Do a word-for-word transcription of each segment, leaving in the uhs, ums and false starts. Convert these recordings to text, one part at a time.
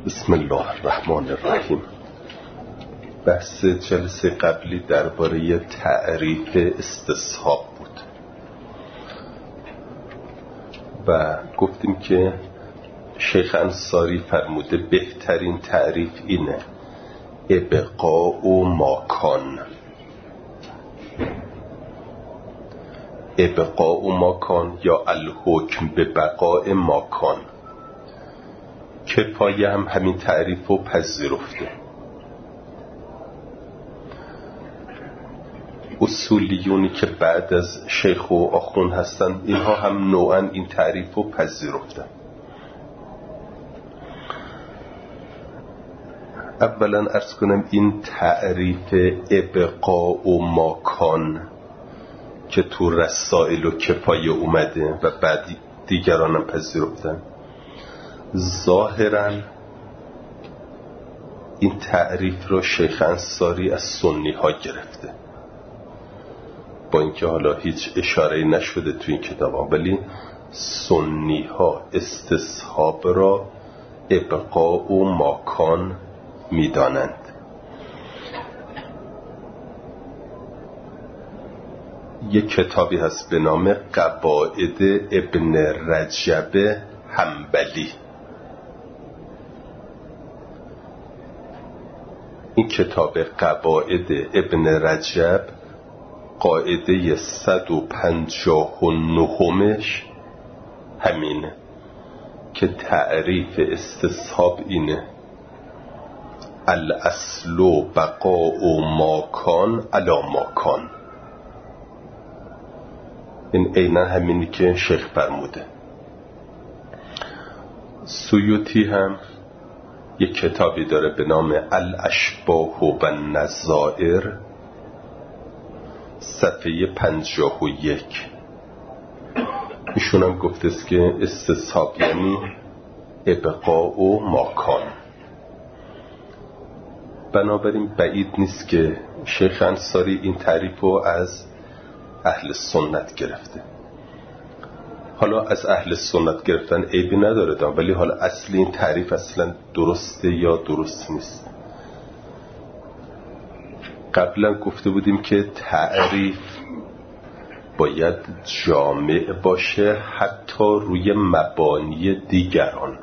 بسم الله الرحمن الرحیم. بحث جلسه قبلی درباره تعریف استصحاب بود و گفتیم که شیخ انصاری فرموده بهترین تعریف اینه: ابقاء و ماکان. ابقاء و ماکان یا الحکم به بقاء ماکان که پایه هم همین تعریف رو پذیرفته. اصولیونی که بعد از شیخ و آخون هستن اینها هم نوعا این تعریف رو پذیرفتن. اولا عرض کنم این تعریف ابقاء و ماکان که تو رسائل و کفایه اومده و بعد دیگران هم پذیرفتن، ظاهرا این تعریف رو شیخ انصاری از سنی ها گرفته، با اینکه حالا هیچ اشاره نشده تو این کتاب ها، ولی سنی ها استصحاب را ابقاء و ماکان میدانند. یک کتابی هست به نام قواعد ابن رجب حنبلی. این کتاب قواعد ابن رجب قاعده صد و پنجاه و نهمش همینه که تعریف استصحاب اینه: الاصل بقاء ماکان علی ماکان. این عیناً همینی که شیخ فرموده. سیوطی هم یک کتابی داره به نام الاشباه و النظائر، صفحه پنجاه و یک. ایشون هم گفته است که استصحاب یعنی ابقاء و ماکان. بنابراین بعید نیست که شیخ انصاری این تعریف رو از اهل سنت گرفته. حالا از اهل سنت گرفتن عیبی نداره دام، ولی حالا اصلی این تعریف اصلا درسته یا درست نیست. قبلا گفته بودیم که تعریف باید جامع باشه حتی روی مبانی دیگران.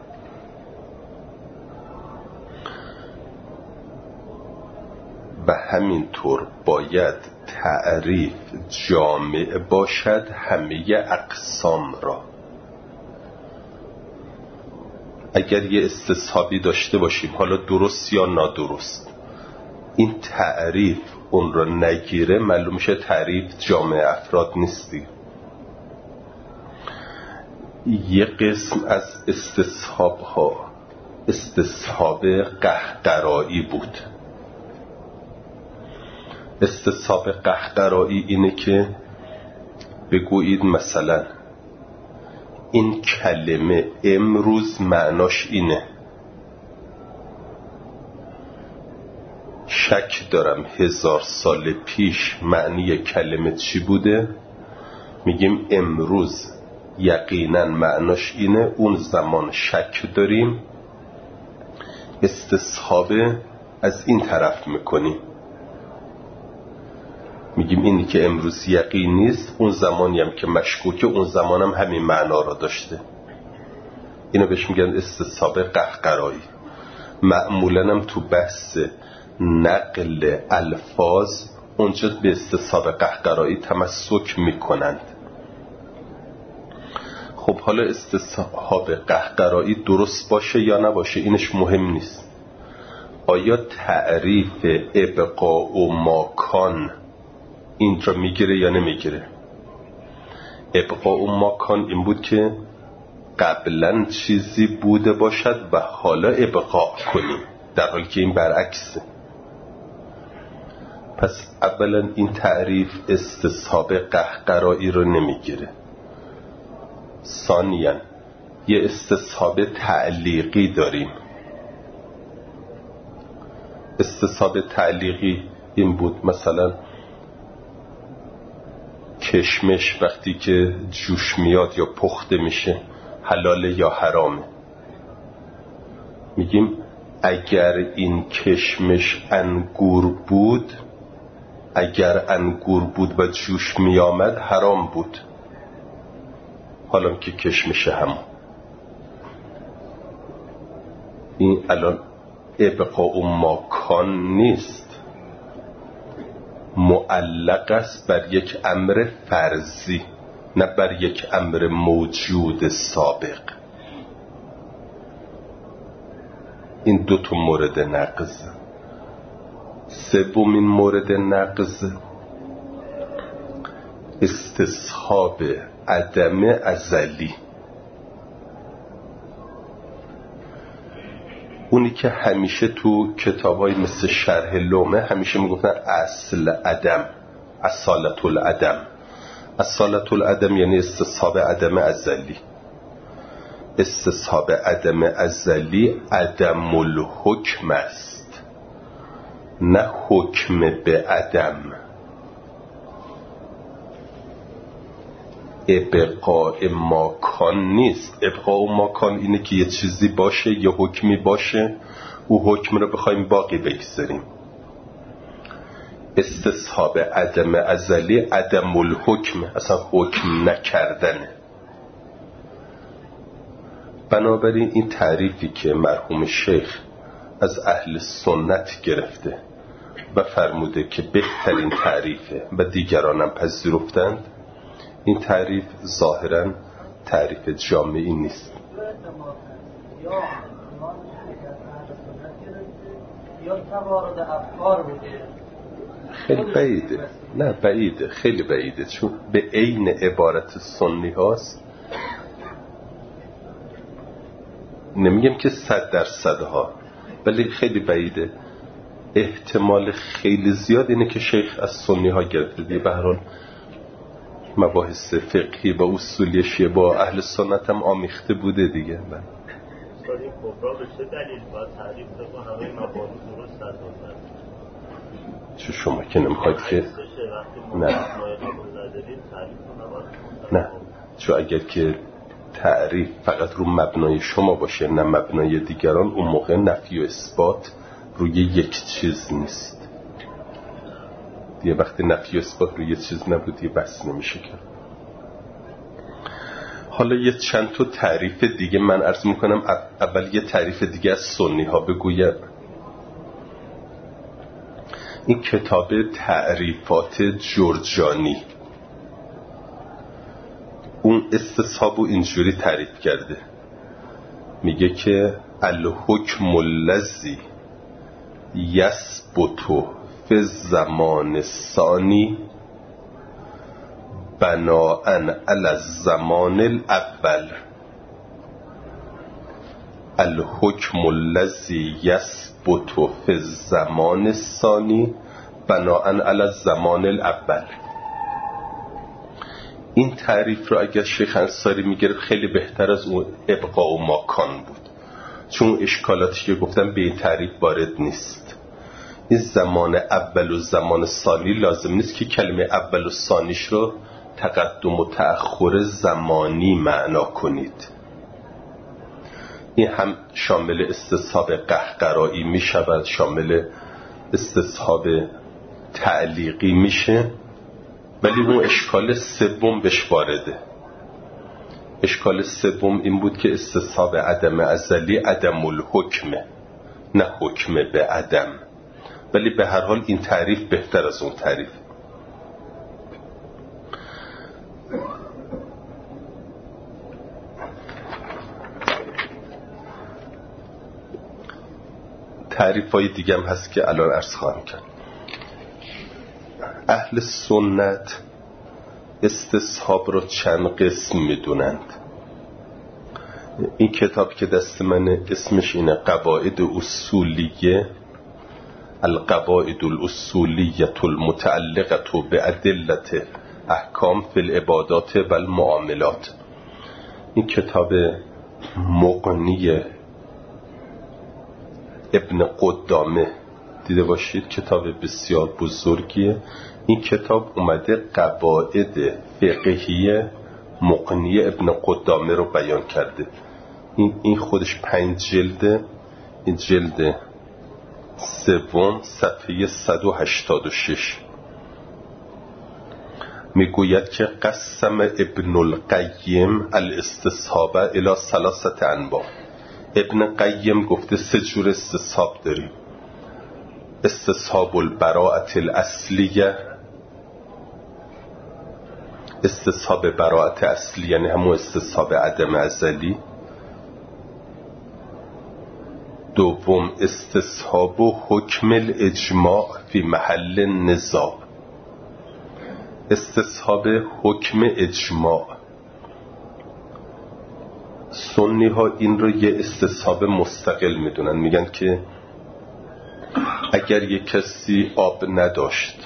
و همینطور باید تعریف جامع باشد همه اقسام را. اگر یه استصحابی داشته باشیم، حالا درست یا نادرست، این تعریف اون را نگیره، معلوم میشه تعریف جامع افراد نیستی. یه قسم از استصحاب ها استصحاب قهقرایی بود. استصحاب قهقرایی اینه که بگویید مثلا این کلمه امروز معناش اینه، شک دارم هزار سال پیش معنی کلمه چی بوده، میگیم امروز یقینا معناش اینه، اون زمان شک داریم، استصحاب از این طرف میکنیم، میگیم اینی که امروز یقین نیست، اون زمانی هم که مشکوکه اون زمان هم همین معنا را داشته. اینو بهش میگن استصحاب قهقرایی. معمولا هم تو بحث نقل الفاظ اونجا به استصحاب قهقرایی تمسک میکنند. خب حالا استصحاب قهقرایی درست باشه یا نباشه اینش مهم نیست. آیا تعریف ابقاء و ماکان اینجا میگیره یا نمیگیره؟ ابقاء و ماکان این بود که قبلا چیزی بوده باشد و حالا ابقاء کنیم، در حالی که این برعکسه. پس اولا این تعریف استصحاب قهقرایی رو نمیگیره. ثانیاً یه استصحاب تعلیقی داریم. استصحاب تعلیقی این بود مثلا کشمش وقتی که جوش میاد یا پخته میشه حلاله یا حرامه. میگیم اگر این کشمش انگور بود، اگر انگور بود و جوش می آمد حرام بود. حالا که کشمش هم این الان ابقاء ما کان نیست، معلق است بر یک امر فرضی، نه بر یک امر موجود سابق. این دو تا مورد نقض. سومین مورد نقض استصحاب عدم ازلی، اونی که همیشه تو کتابای مثل شرح لومه همیشه میگفتن اصل عدم، اصالت العدم. اصالت العدم یعنی استصحاب عدم ازلی. استصحاب عدم ازلی عدم الحکم است، نه حکم به عدم. ابقاء ماکان نیست. ابقاء ماکان اینه که یه چیزی باشه، یه حکمی باشه، او حکم رو بخوایم باقی بگذاریم. استصحاب عدم ازلی عدم الحکم، اصلا حکم نکردنه. بنابراین این تعریفی که مرحوم شیخ از اهل سنت گرفته و فرموده که بهترین تعریفه و دیگرانم پذیرفتند، این تعریف ظاهراً تعریف جامعی نیست. خیلی بعیده. نه بعیده، خیلی بعیده، چون به عین عبارت سنی هاست. نمیگم که صد درصد ها، ولی خیلی بعیده. احتمال خیلی زیاد اینه که شیخ از سنی ها گرفته دیگه. به هر حال مباحث فقهی و اصولی شیعه با اهل سنت هم آمیخته بوده دیگه. من استاد این کفرا به چه دلیل باید تعریف کنه همه مباحث درست دادن؟ چه شما که نمیخواید که نه نه چون اگر که تعریف فقط رو مبنای شما باشه نه مبنای دیگران، اون موقع نفی و اثبات روی یک چیز نیست. یه وقتی نفی و اثبات روی یک چیز نبود یه بحث نمیشه کرد. حالا یه چند تا تعریف دیگه من عرض میکنم. اول یه تعریف دیگه از سنی ها بگویم. این کتاب تعریفات جرجانی، اون استصحاب و اینجوری تعریف کرده. میگه که الحکم الذی یثبت فی الزمان الثانی بناء علی الزمان الاول. الحکم الذی یثبت فی الزمان الثانی بناء علی الزمان الاول. این تعریف رو اگر شیخ انصاری میگرفت خیلی بهتر از اون ابقاء و ماکان بود، چون اشکالاتی که گفتم به این تعریف وارد نیست. این زمان اول و زمان ثانی لازم نیست که کلمه اول و ثانیش رو تقدم و تأخر زمانی معنا کنید. این هم شامل استصحاب قهقرایی می شود، شامل استصحاب تعلیقی میشه، ولی اون اشکال سوم بهش وارده. اشکال سوم این بود که استصحاب عدم ازلی عدم الحکمه، نه حکم به عدم. ولی به هر حال این تعریف بهتر از اون تعریف. تعریف های دیگه هم هست که الان عرض خواهم کرد. اهل سنت استصحاب رو چند قسم میدونند. این کتاب که دست من اسمش اینه قواعد اصولیه، القواعد الاصولیه المتعلقه بأدلة احکام فی العبادات و المعاملات. این کتاب مغنی ابن قدامه دیده باشید، کتاب بسیار بزرگیه. این کتاب اومده قواعد فقهی مغنی ابن قدامه رو بیان کرده. این این خودش پنج جلده. این جلد سوم صفحه صد و هشتاد و شش میگوید که قسم ابن القیم الاستصحاب الی ثلاثه انواع. ابن قیم گفته سه جور استصحاب داریم: استصحاب البراءة الاصلیه، استصحاب براءت اصلی یعنی همون استصحاب عدم ازلی. دوم استصحاب حکم الاجماع فی محل نزاع، استصحاب حکم اجماع. سنی ها این رو یه استصحاب مستقل میدونن، میگن که اگر یه کسی آب نداشت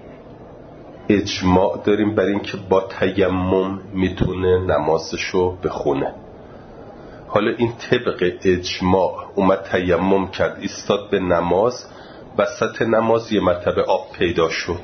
اجماع داریم بر این که با تیمم میتونه نمازشو بخونه. حالا این طبق اجماع اومد تیمم کرد ایستاد به نماز، وسط نماز یه مرتبه آب پیدا شد،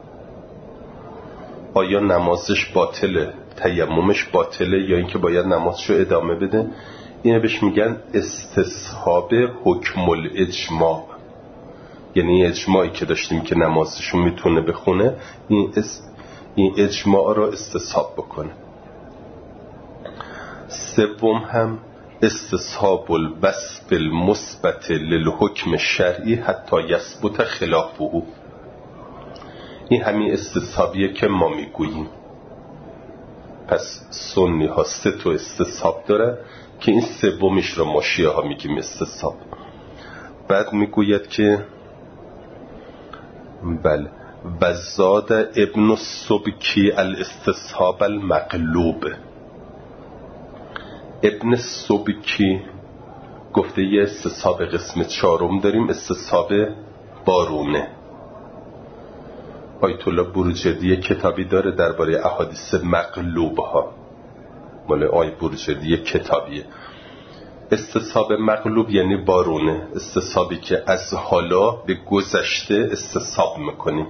آیا نمازش باطله، تیممش باطله، یا اینکه باید نمازشو ادامه بده؟ اینه بهش میگن استصحاب حکم الاجماع، یعنی اجماعی که داشتیم که نمازشو میتونه بخونه، این, اس... این اجماع رو استصحاب بکنه. سوم هم استصحاب الوصف المثبت للحکم شرعی حتی یثبت خلافه. این همین استصحابیه که ما میگوییم. پس سنی ها سه تا استصحاب داره که این سومیش رو ما شیعه ها میگیم استصحاب. بعد میگوید که بله و زاد ابن السبکی الاستصحاب المقلوب. ابن السبکی گفته یه استصحاب قسم چهارم داریم، استصحاب بارونه. آیت الله بروجردی کتابی داره درباره احادیث مقلوب ها، مال آی بروجردی کتابیه. استصحاب مقلوب یعنی بارونه، استصحابی که از حالا به گذشته استصحاب میکنیم.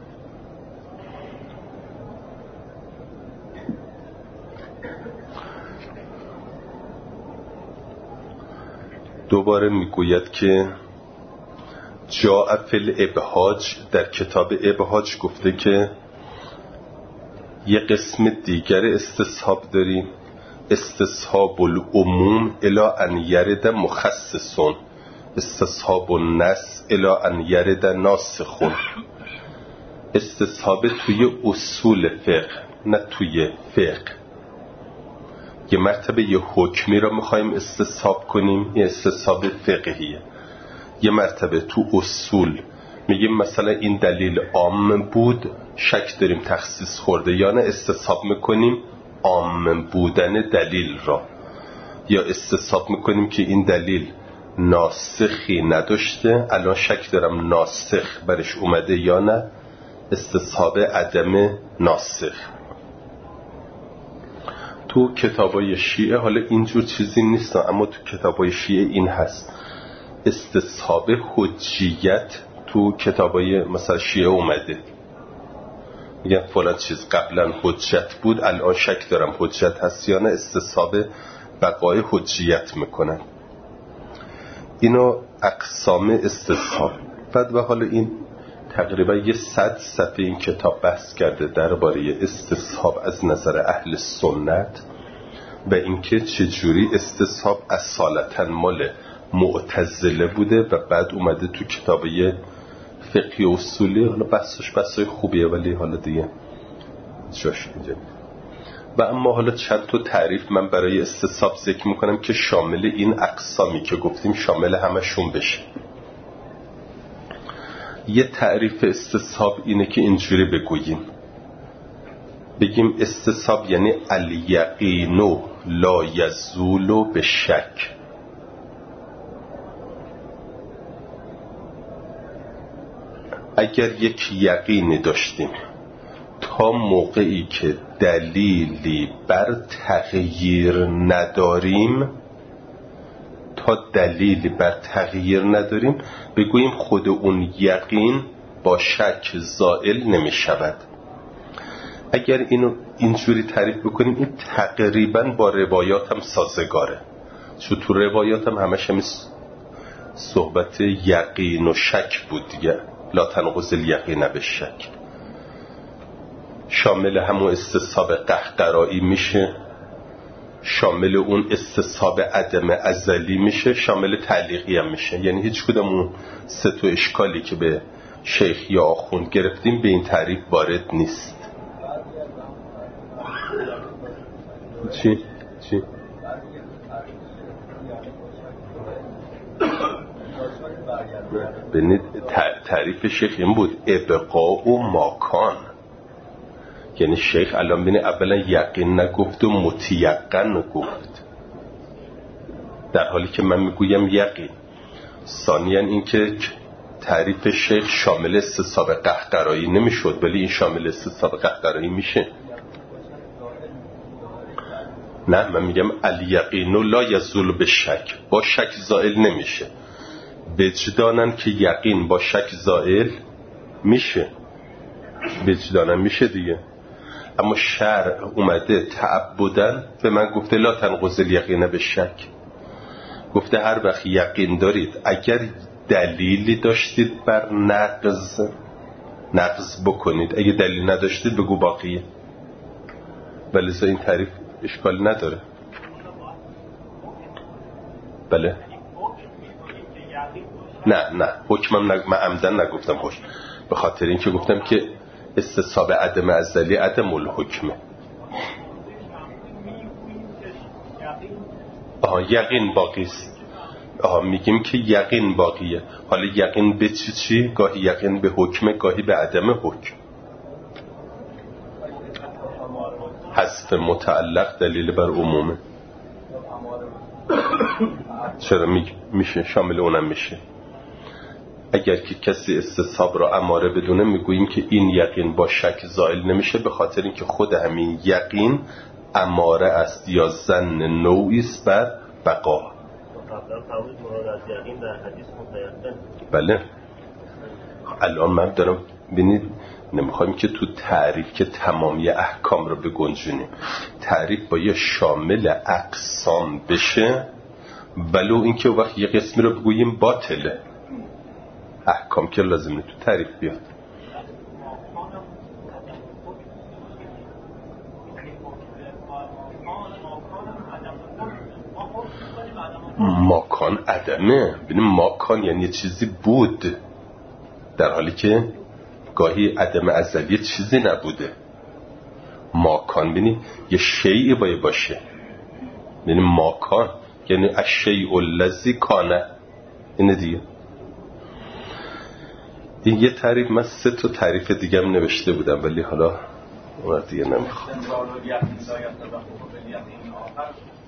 دوباره میگوید که جاء فی الابهاج، در کتاب ابهاج گفته که یه قسم دیگر استصحاب داریم، استصحاب العموم الی ان یرد مخصصون، استصحاب النص الی ان یرد ناسخون. استصحاب توی اصول فقه نه توی فقه. یه مرتبه یه حکمی رو میخوایم استصحاب کنیم، یه استصحاب فقهیه. یه مرتبه تو اصول میگیم مثلا این دلیل عام بود، شک داریم تخصیص خورده یا نه، استصحاب میکنیم عام بودن دلیل را. یا استصحاب میکنیم که این دلیل ناسخی نداشته، الان شک دارم ناسخ برش اومده یا نه، استصحاب عدم ناسخ. تو کتابای شیعه حالا اینجور چیزی نیست، اما تو کتابای شیعه این هست، استصحاب حجیت تو کتابای مثلا شیعه اومده، میگن فلان چیز قبلا حجت بود الان شک دارم حجت هست یا نه، استصحاب بقای حجیت میکنن. اینو اقسام استصحاب. بعد و حالا این تقریبا یه صد صفحه این کتاب بحث کرده درباره استصحاب از نظر اهل سنت و اینکه چجوری استصحاب اصالتا مال معتزله بوده و بعد اومده تو کتابای فقهی و اصولی. حالا بحثش بحثای خوبیه ولی حالا دیگه جاش اینجا. و اما حالا چند تا تعریف من برای استصحاب ذکر میکنم که شامل این اقسامی که گفتیم شامل همشون بشه. یه تعریف استصحاب اینه که اینجوری بگوییم، بگیم استصحاب یعنی الیقین لا یزول به شک. اگر یک یقینی داشتیم تا موقعی که دلیلی بر تغییر نداریم، تا دلیلی بر تغییر نداریم بگوییم خود اون یقین با شک زائل نمی شود. اگر اینو اینجوری تعریف بکنیم این تقریبا با روایات هم سازگاره، چون تو روایات هم همش همی صحبت یقین و شک بود دیگه. لا تنقض الیقین بالشک، شامل همون استصحاب قهقرایی میشه، شامل اون استصحاب عدم ازلی میشه، شامل تعلیقی هم میشه. یعنی هیچ کدوم اون سه تا اشکالی که به شیخ یا آخوند گرفتیم به این تعریف وارد نیست. چی؟ چی؟ ببینید تعریف شیخ این بود ابقاء و ماکان. یعنی شیخ الان بینه اولا یقین نگفت و متیقن نگفت، در حالی که من میگویم یقین. ثانیاً این که تعریف شیخ شامل استصحاب قهقرایی نمیشد، ولی این شامل استصحاب قهقرایی میشه. نه، من میگم الیقین لا یزول بالشک، با شک زائل نمیشه. وجدانن که یقین با شک زائل میشه، وجدانن میشه دیگه. اما شرع اومده تعبدن به من گفته لا تنقض الیقین بالشک، گفته هر وقت یقین دارید اگر دلیلی داشتید بر نقض نقض بکنید، اگه دلیل نداشتید بگو باقیه. ولی این تعریف اشکال نداره. بله نه نه حکمم نگ... من عمدن نگفتم حکم، به خاطر این که گفتم که استصحاب عدم ازلی عدم الحکمه. آها یقین باقی است. آها میگیم که یقین باقیه. حالا یقین به چی چی؟ گاهی یقین به حکمه، گاهی به عدم حکم. حذف متعلق دلیل بر عمومه. چرا میشه شامل اونم میشه. اگر که کسی استصحاب را اماره بدونه میگوییم که این یقین با شک زائل نمیشه، به خاطر اینکه خود همین یقین اماره است یا ظن نوعی است بر بقا. بله الان من دارم ببینید نمیخوایم که تو تعریف که تمامی احکام رو بگنجونیم. تعریف باید شامل اقسام بشه، ولو اینکه وقت یه قسمی رو بگوییم باطله. احکام که لازمه تو تعریف بیاد. ماکان عدمه. ببینیم ماکان یعنی یه چیزی بود، در حالی که گاهی عدم ازلی چیزی نبوده. ماکان ببینیم یه شیئی باید باشه. ببینیم ماکان یعنی الشیء الذی کان، اینه دیگه. این یه تعریف، من سه تا تعریف دیگه هم نوشته بودم ولی حالا اون دیگه نمیخوام.